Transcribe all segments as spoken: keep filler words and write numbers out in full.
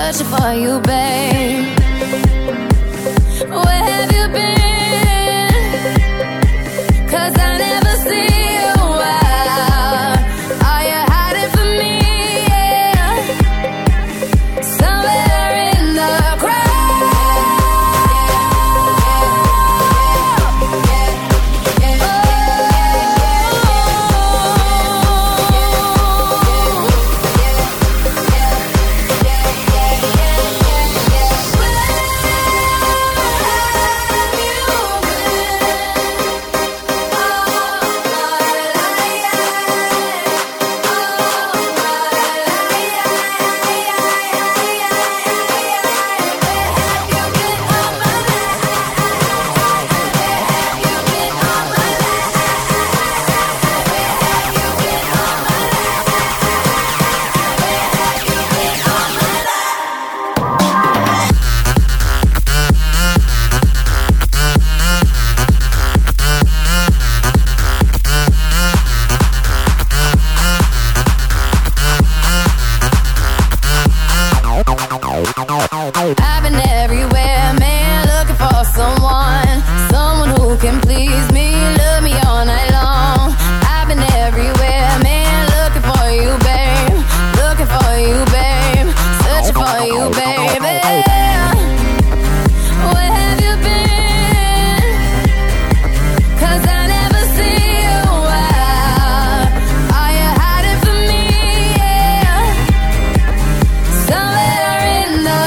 searching for you, babe. Where have you been? 'Cause I never see you out. Are you hiding from me? Yeah. Somewhere in the crowd. Oh. I've been everywhere, man, looking for someone, someone who can please me, love me all night long. I've been everywhere, man, looking for you, babe, looking for you, babe, searching for you, baby. Where have you been? 'Cause I never see you out. Are you hiding from me? Yeah. Somewhere in the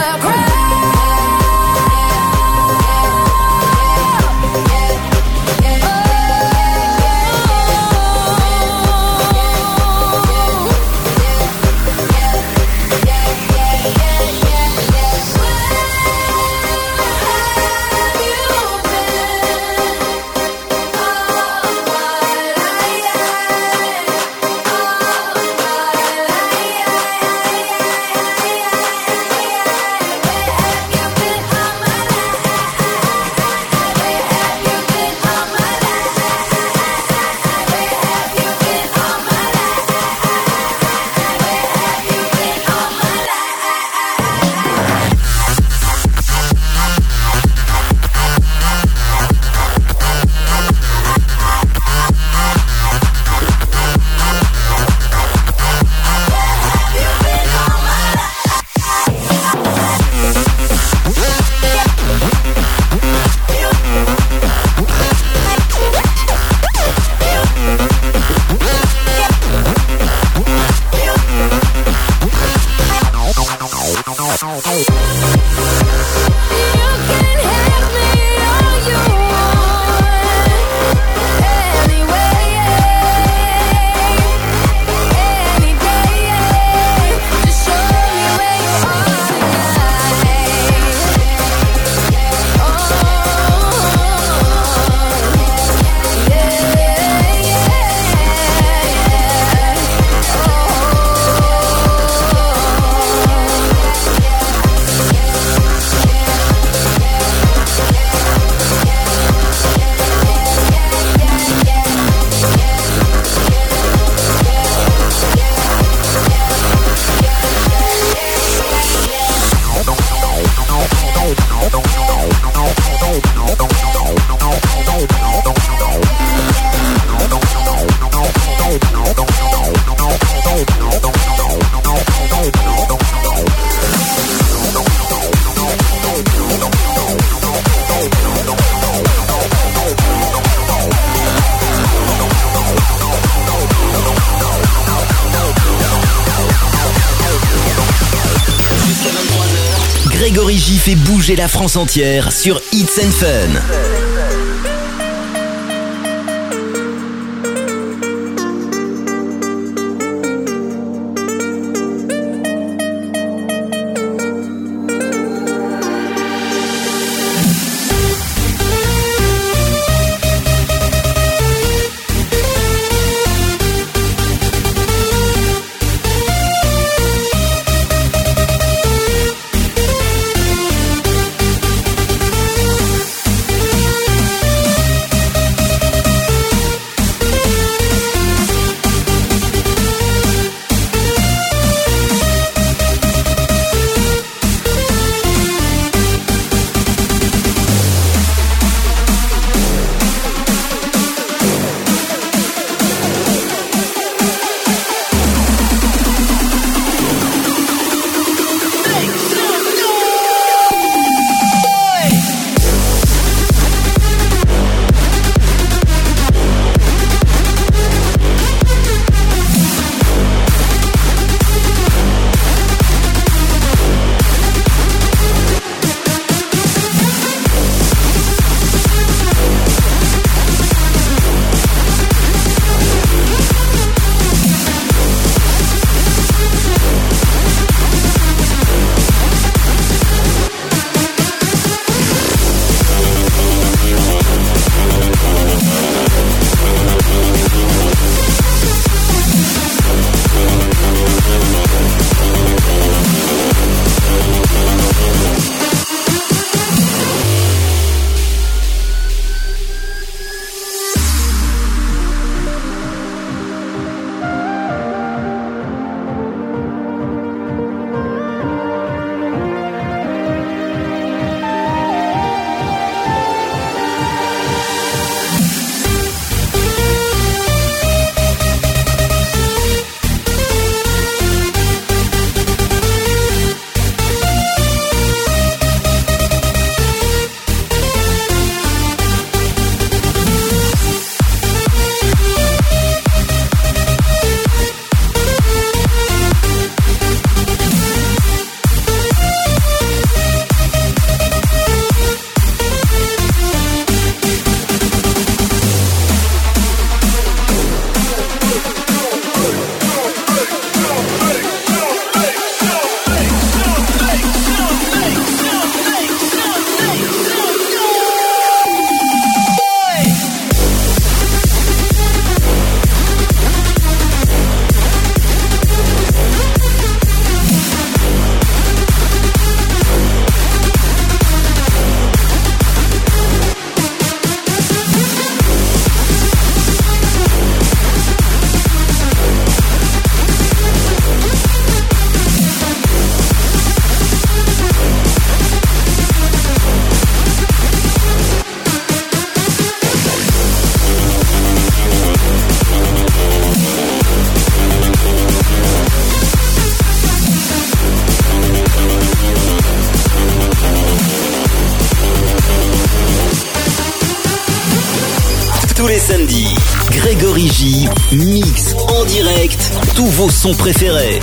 Grégory J fait bouger la France entière sur Hits and Fun. Tous les samedis, Grégory J mix en direct tous vos sons préférés.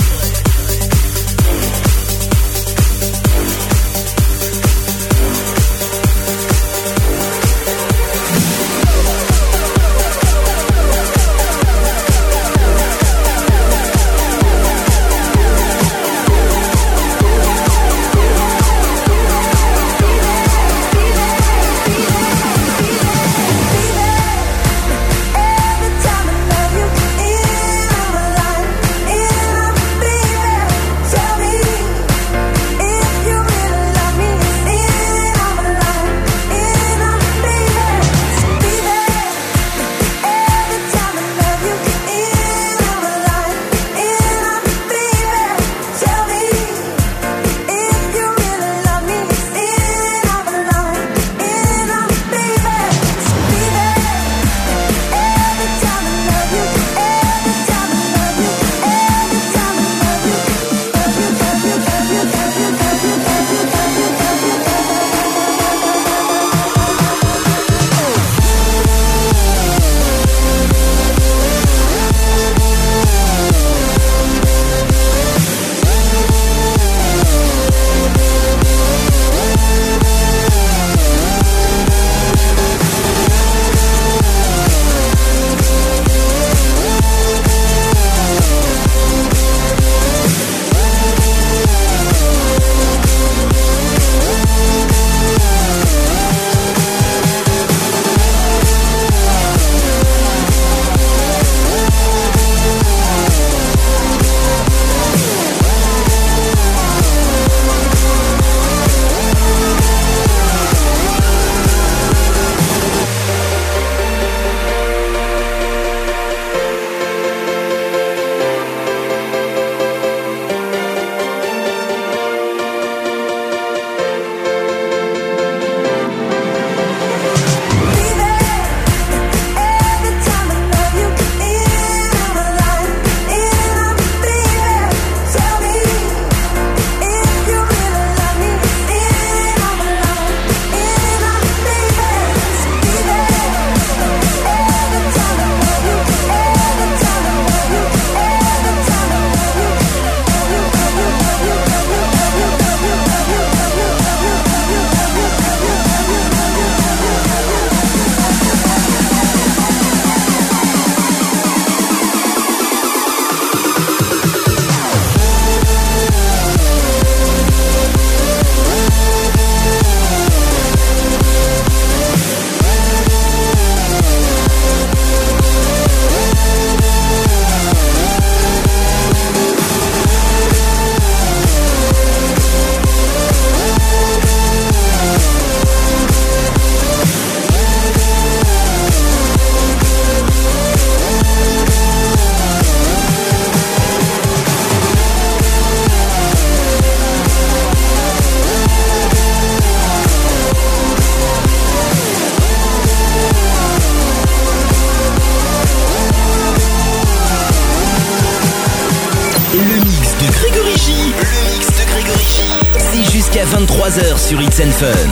Jusqu'à vingt-trois heures sur It's and Fun.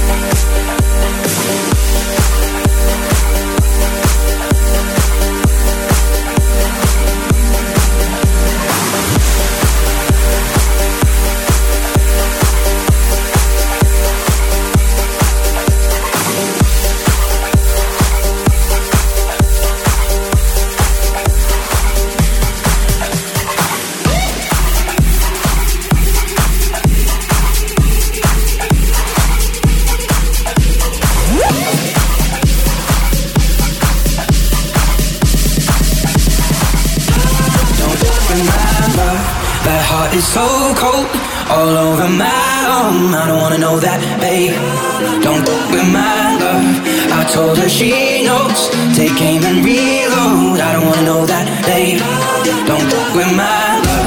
It's so cold, all over my arm. I don't wanna know that, babe. Don't fuck with my love. I told her she knows. Take aim and reload. I don't wanna know that, babe. Don't fuck with my love.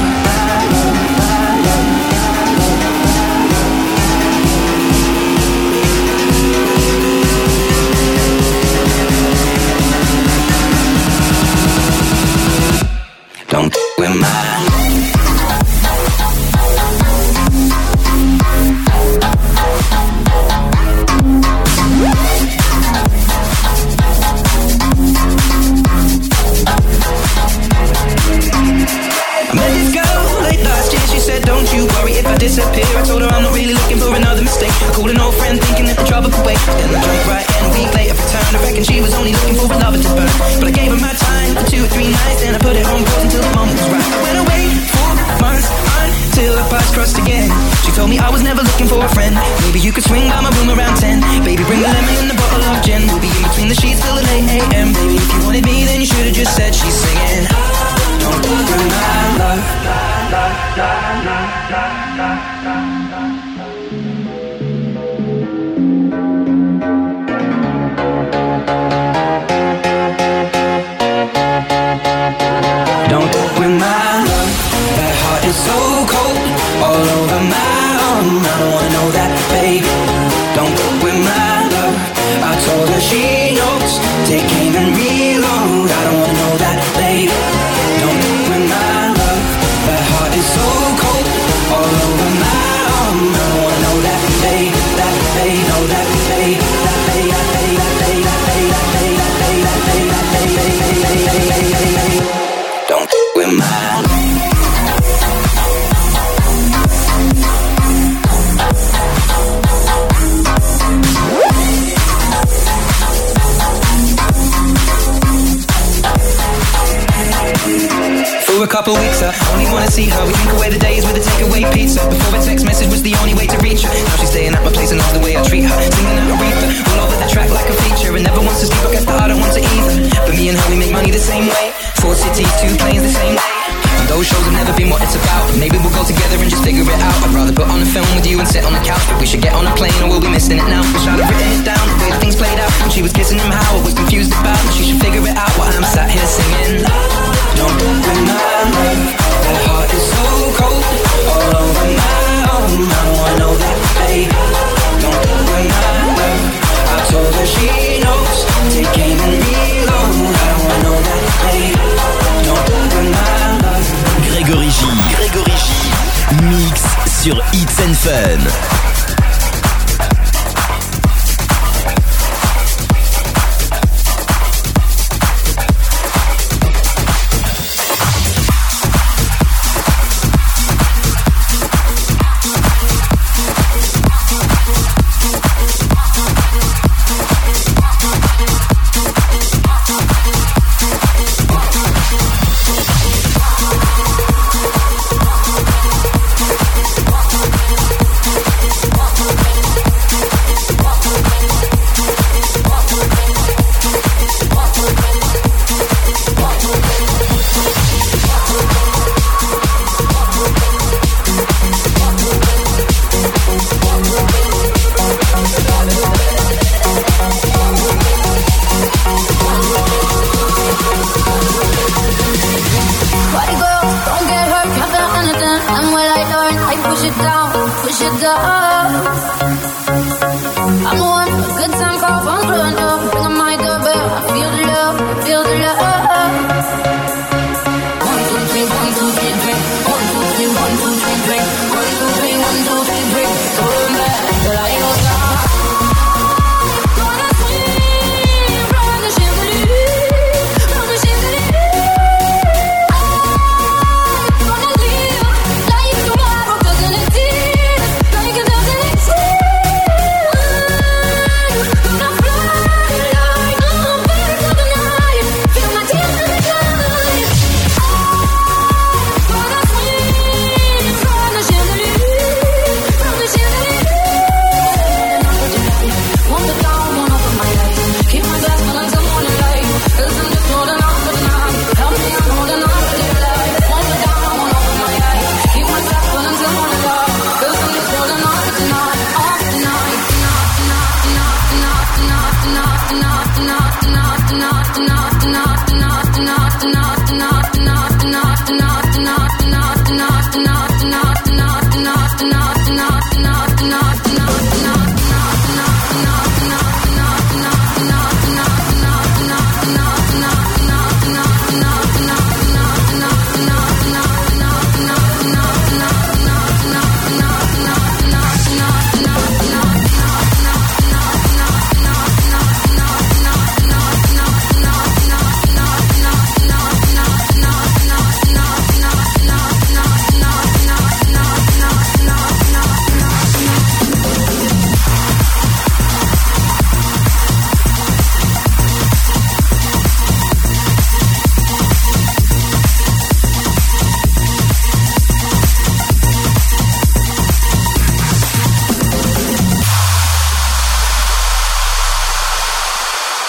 Don't fuck with my told an old friend thinking that the trouble could wait. Then I drank right in a week later, returned. I reckon she was only looking for a lover to burn. But I gave her my time for two or three nights, then I put it on pause until the moment was right. I went away for months until our paths crossed again. She told me I was never looking for a friend. Maybe you could swing by my room around ten. Baby, bring the lemon and the bottle of gin. We'll be in between the sheets till the late a m. Baby, if you wanted me, then you should've just said. She's singing, don't ruin my love. Don't ruin my love. That heart is so cold, all over my arm. I don't wanna know that, babe. Don't ruin my love. I told her she knows. Take aim and reload. I don't wanna know that, babe. Don't ruin my love. That heart is so cold, all over my arm. I don't wanna know that, babe. That babe, know that, babe. That babe, that babe, that babe, that babe, that babe, that babe, that babe, that babe, that babe, that babe, that babe. Don't ruin my love. For a couple weeks, I only wanna see her. We drink away the days with a takeaway pizza. Before a text message was the only way to reach her. Now she's staying at my place and loves the way I treat her. Singing out Aretha, all over the track like a feature. And never wants to sleep, I guess that I don't want to either. But me and her, we make money the same way. Four cities, two planes the same day. And those shows have never been what it's about. Maybe we'll go together and just figure it out. I'd rather put on a film with you and sit on the couch. But we should get on a plane or we'll be missing it now. Wish I'd have written it down, the way that things played out. When she was kissing him, how I was confused about. She should figure it out while I'm sat here singing. Don't ruin my love. That heart is so cold, all over my arm. I don't wanna know that, babe. Don't ruin my love. I told her she knows. Take aim and reload. I don't wanna know that, babe. Don't ruin my love. Grégory J, Grégory J, mix sur Hits and Fun.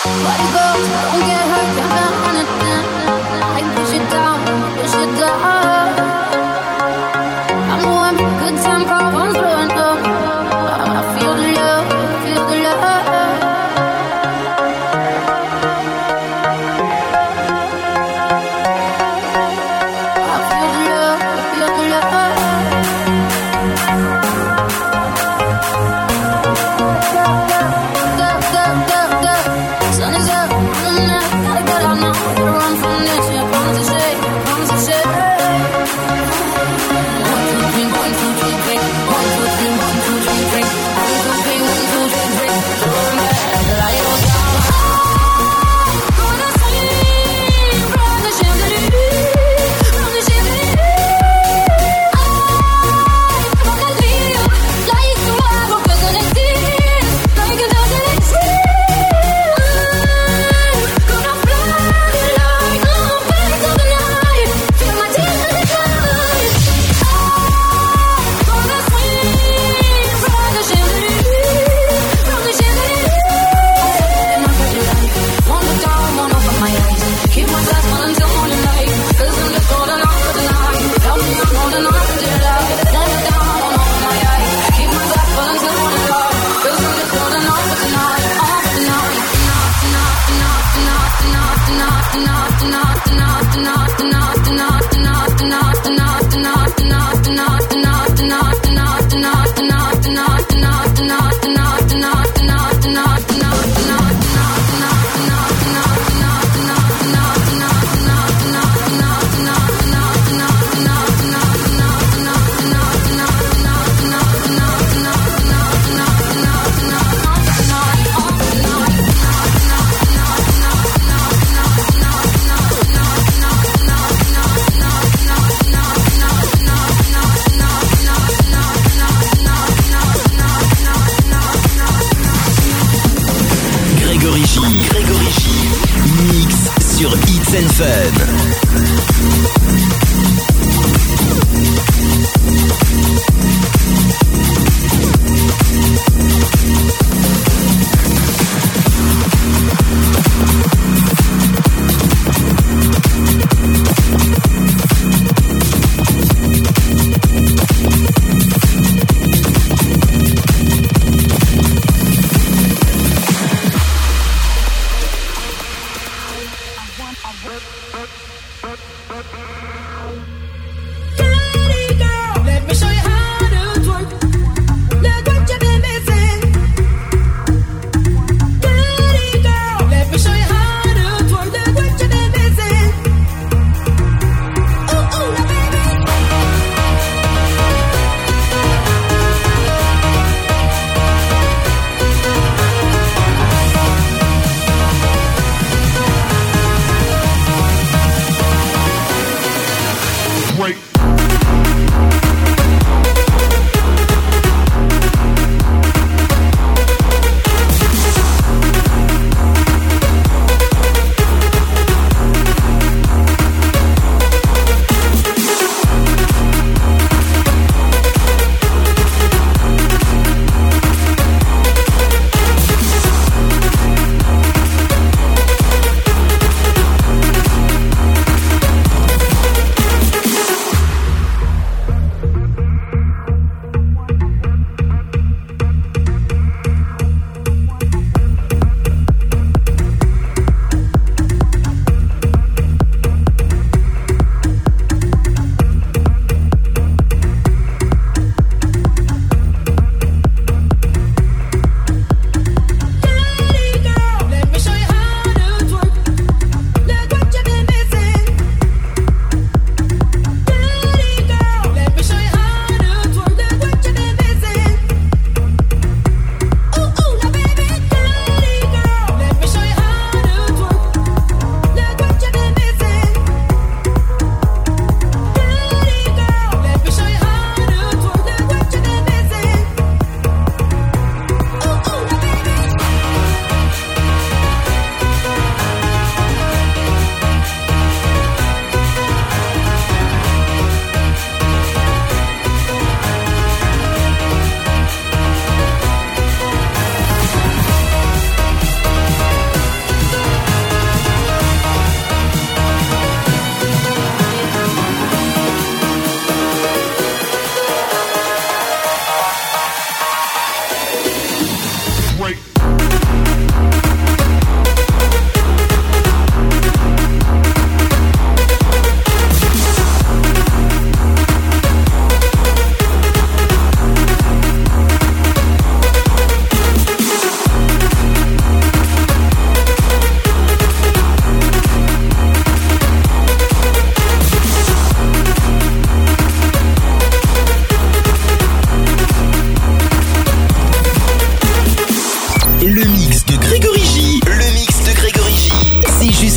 I work, work, work.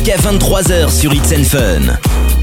jusqu'à vingt-trois heures sur It's and Fun.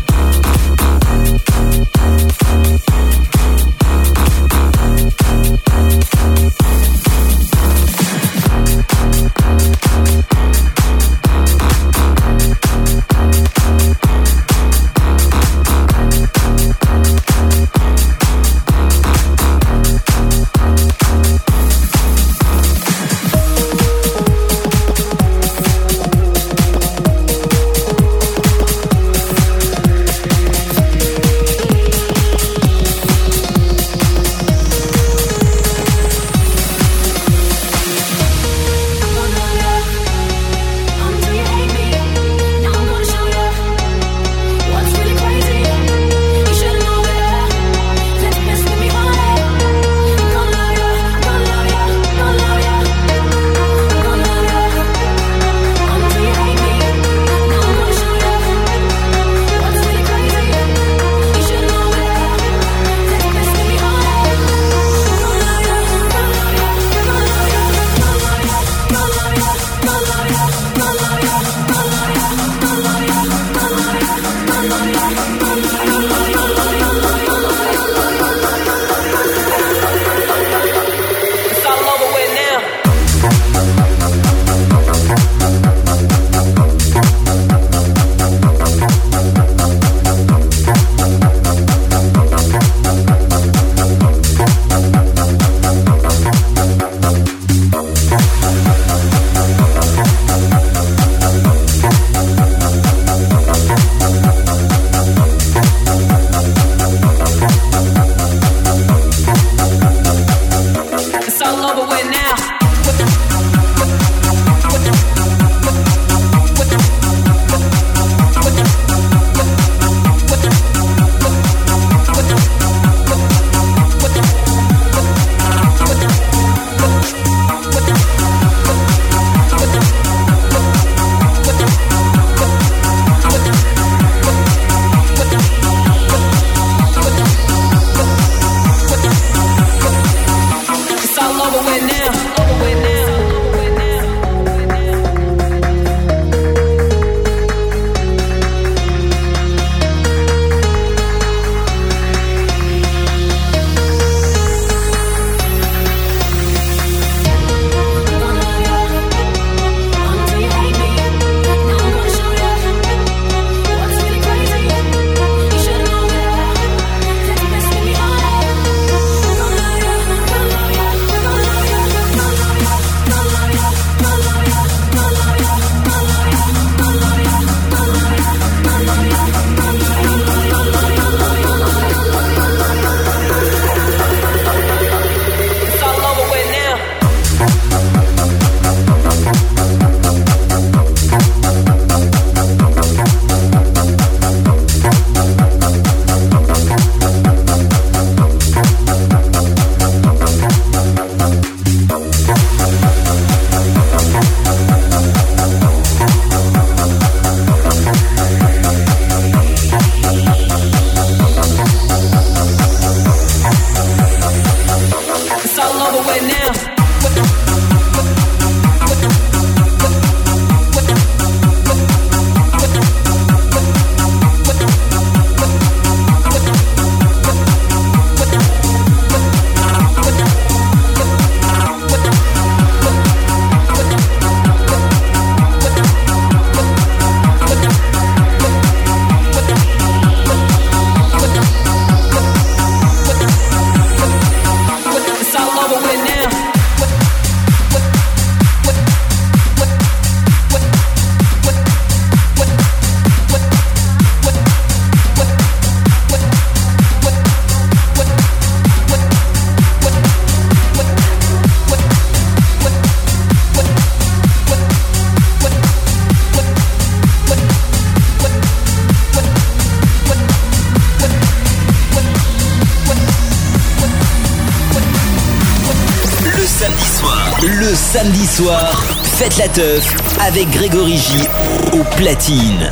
Le samedi soir, faites la teuf avec Grégory J au platine.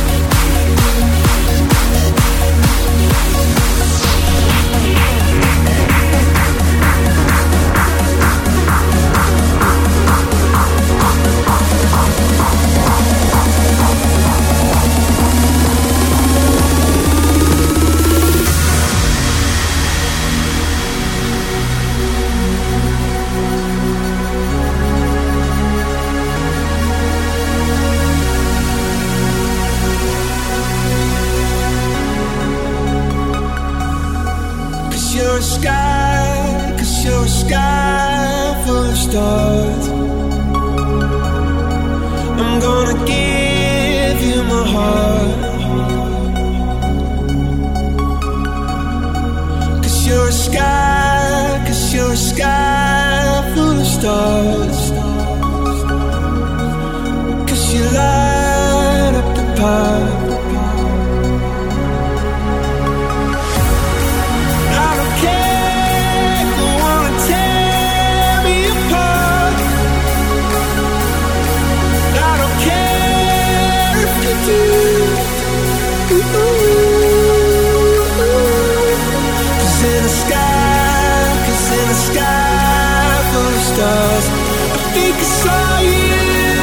a sky, cause you're a sky full of stars. I'm gonna give you my heart. Cause you're a sky, cause you're a sky full of stars. Cause you light up the path. Stars, I think I saw you.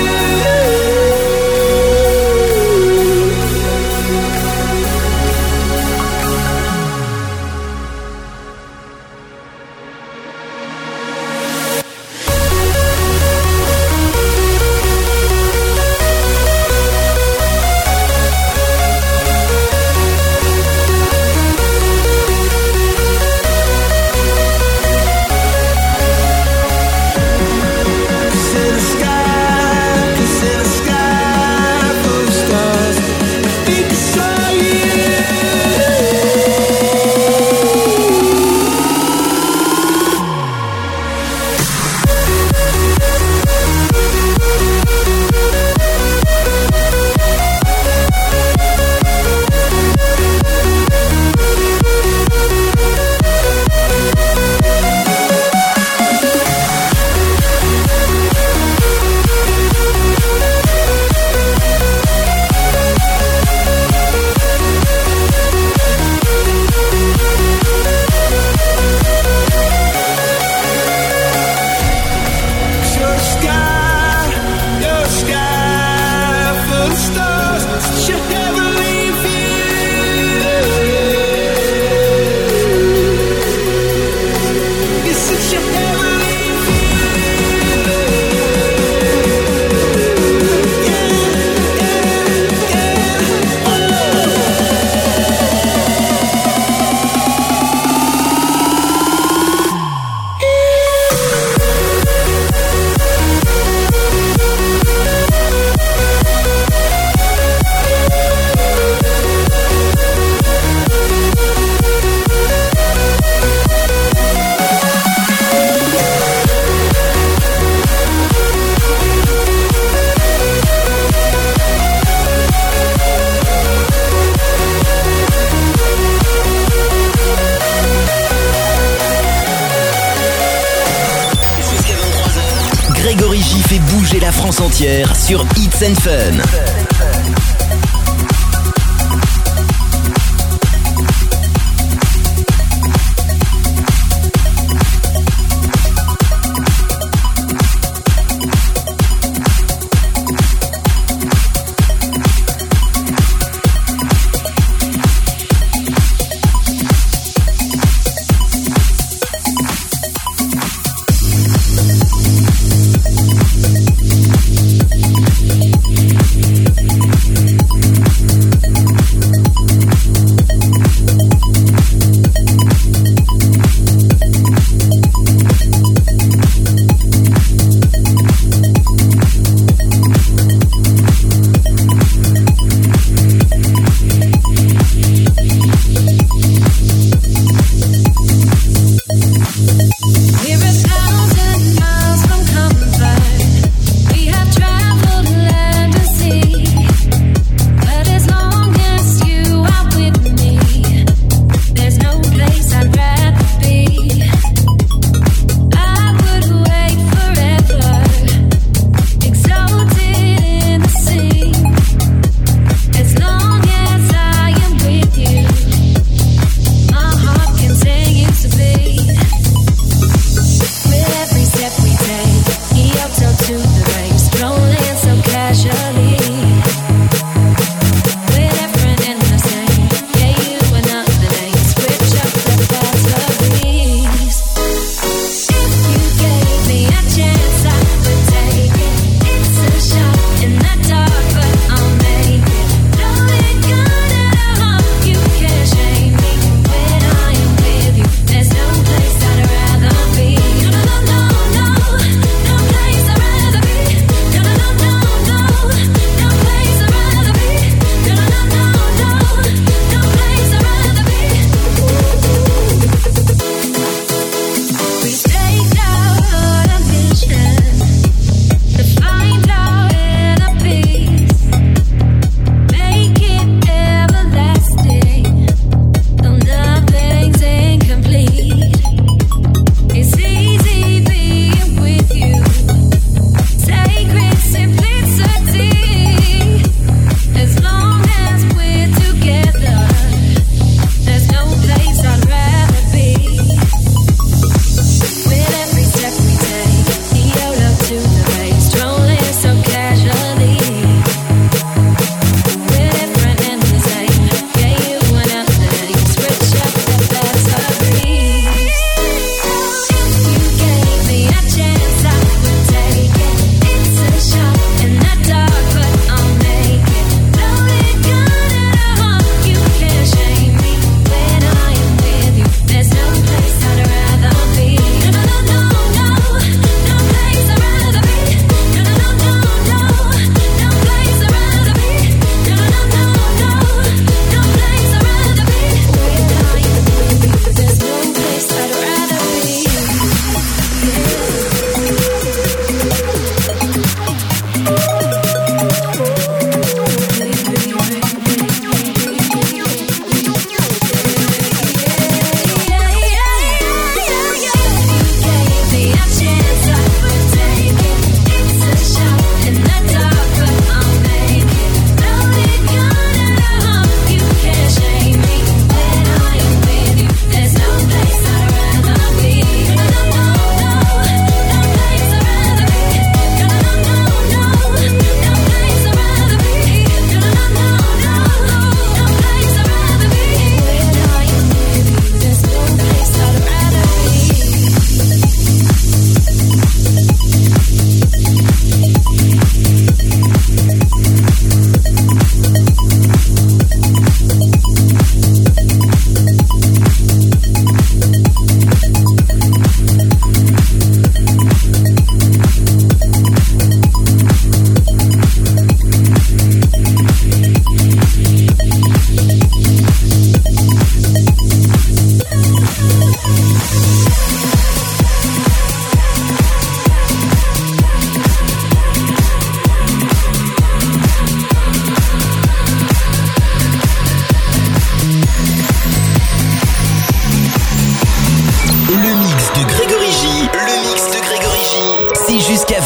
Grégory J fait bouger la France entière sur Hits and Fun.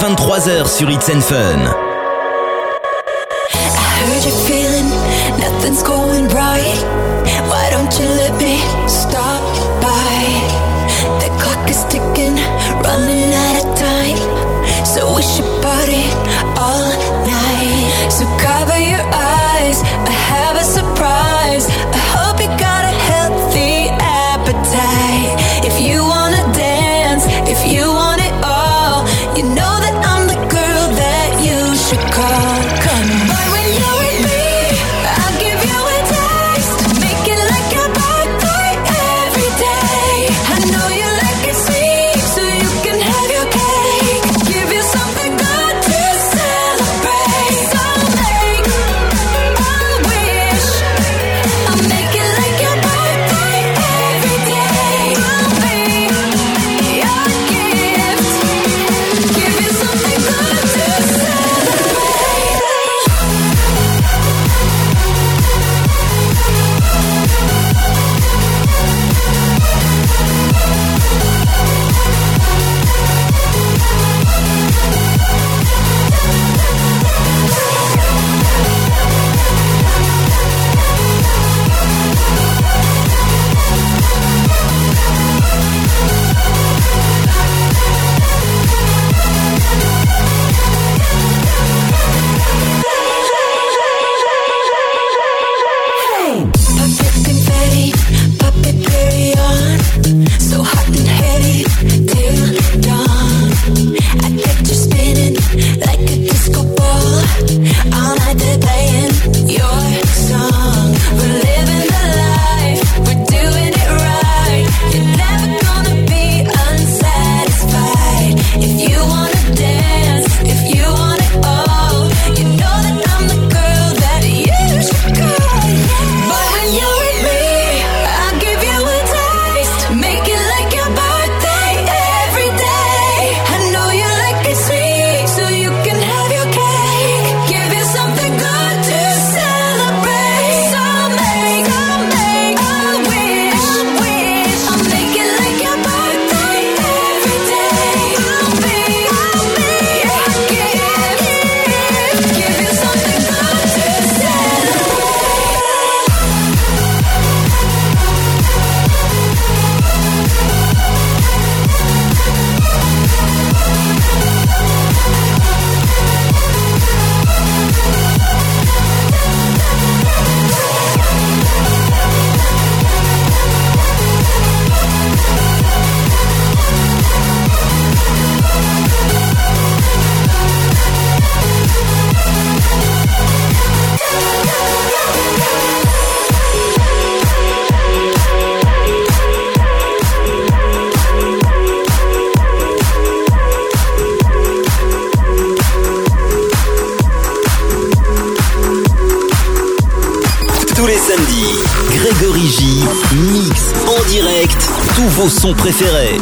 vingt-trois heures sur Hits and Fun. I heard you're feeling nothing's going right. Why don't you let me stop by? The clock is ticking, running out of time. So we should party all night. So cover your eyes, I have a surprise. I hope you got a healthy appetite. If you wanna dance, if you want it all, you know that I'm the girl that you should call. Come on. But when you're with me, I'll give you a taste. Make it like your birthday every day. I know you like it sweet, so you can have your cake. Give you something good to celebrate. So make a wish. I'll make it like your birthday every day. I'll be your gift. Give you something good to celebrate. Puppet confetti, puppet carry on. So hot and heady till dawn. I get you spinning like a disco ball. All night they're playing your song. We're living the life, we're doing it right. You're never gonna be unsatisfied. If you wanna dance, if you want it all, you know that I'm the girl that you should call. But when you're with me, I'll give you a taste. Make it like your birthday every day. I know you like it sweet, so you can have your cake. Give you something good to celebrate. So make, so make a wish, wish. I'll make it like your birthday every day. I'll be, I'll be your gift. Give you something good to celebrate. Tous les samedis, Grégory J mix en direct tous vos sons préférés.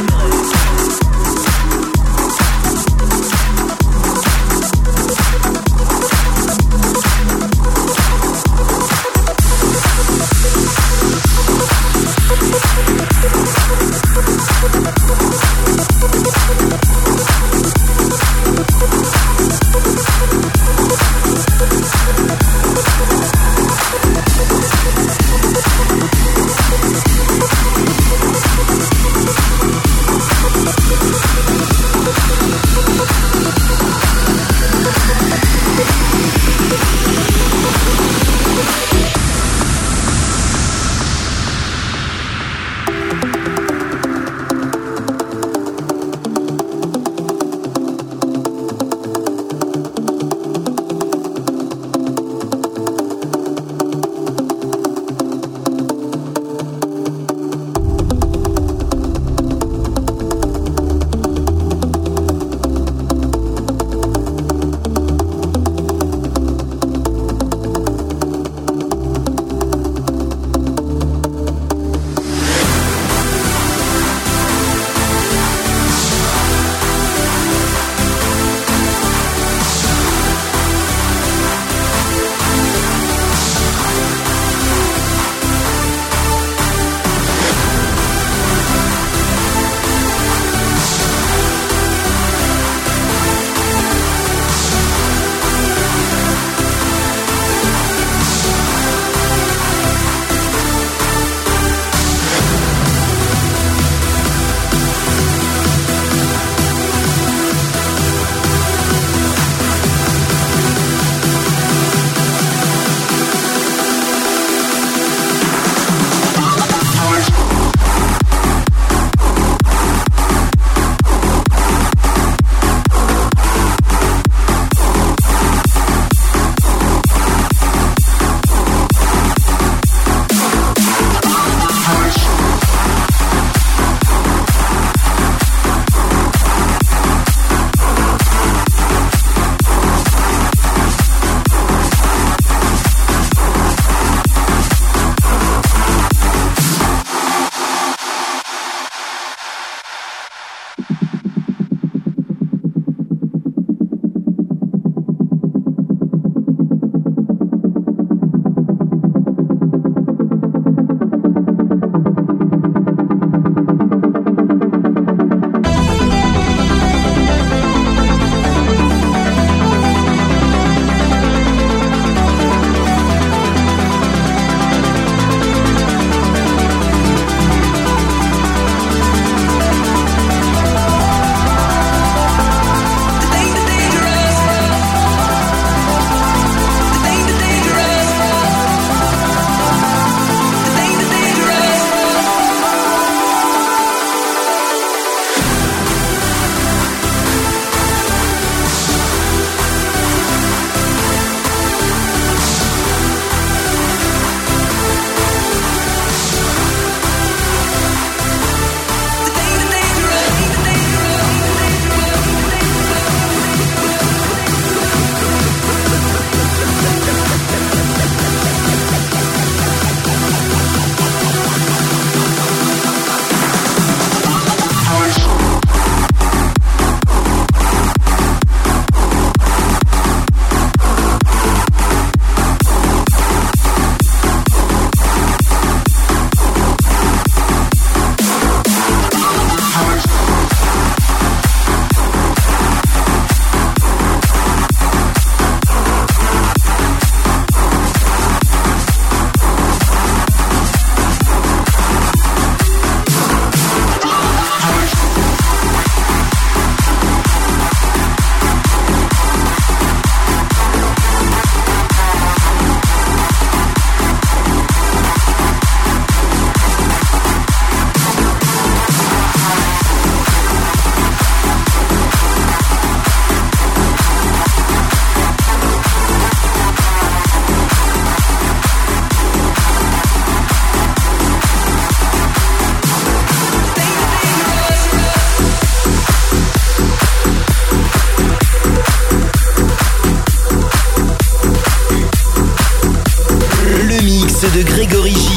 de Grégory J.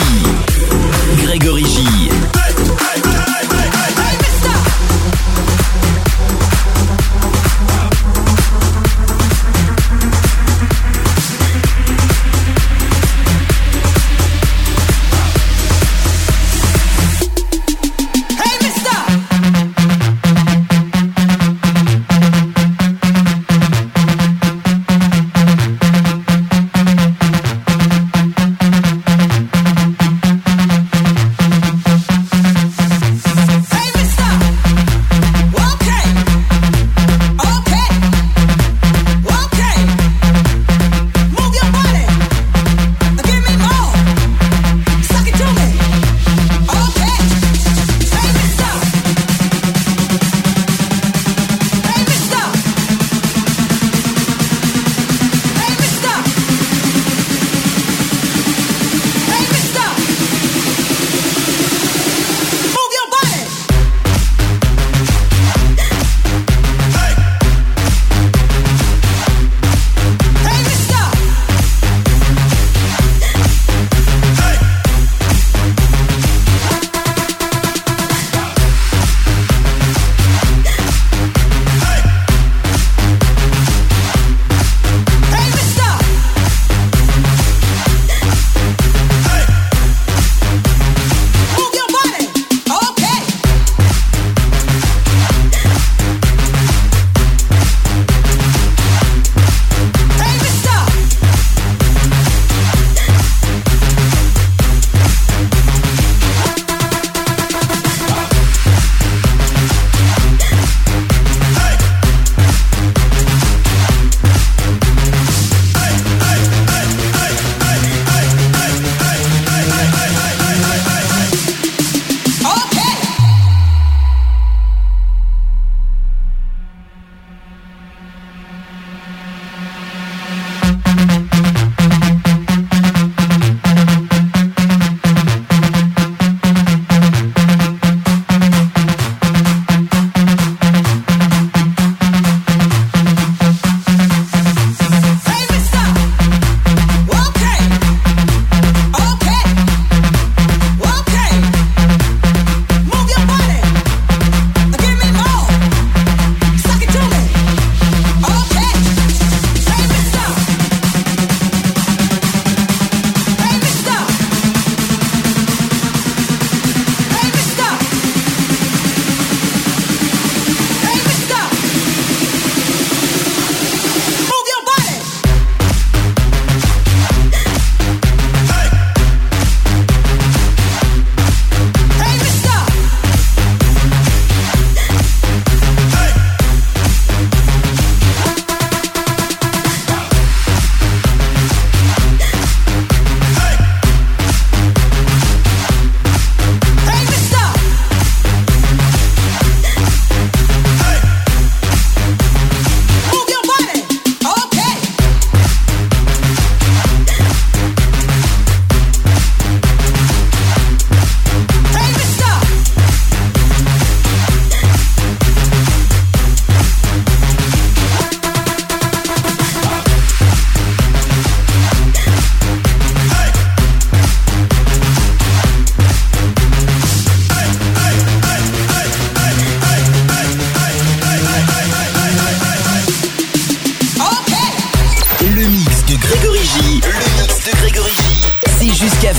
Grégory J.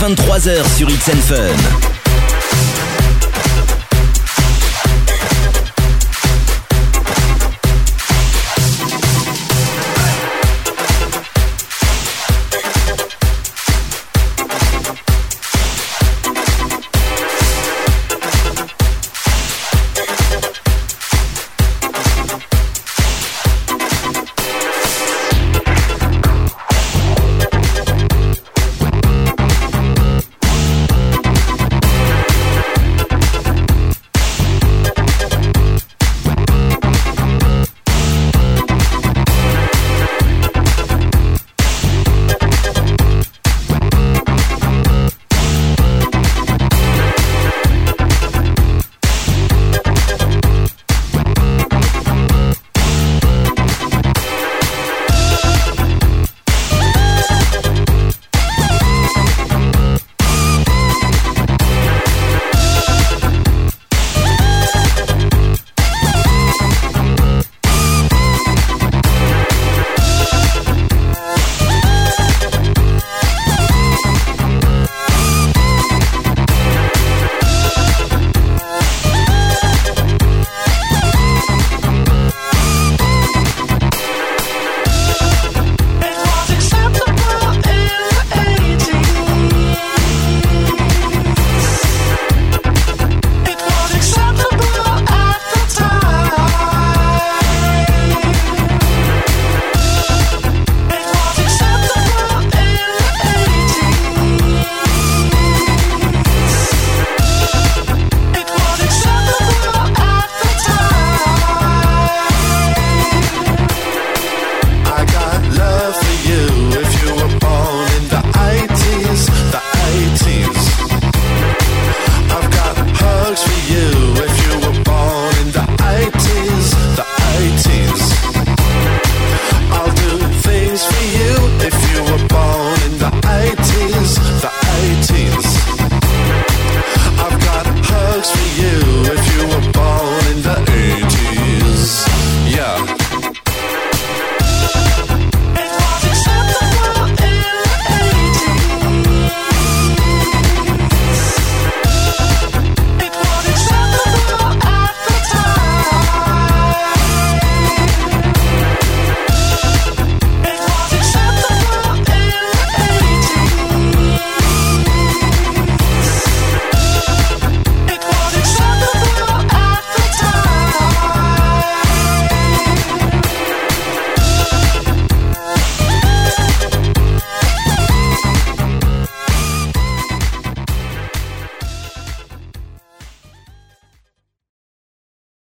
vingt-trois heures sur It's and Fun.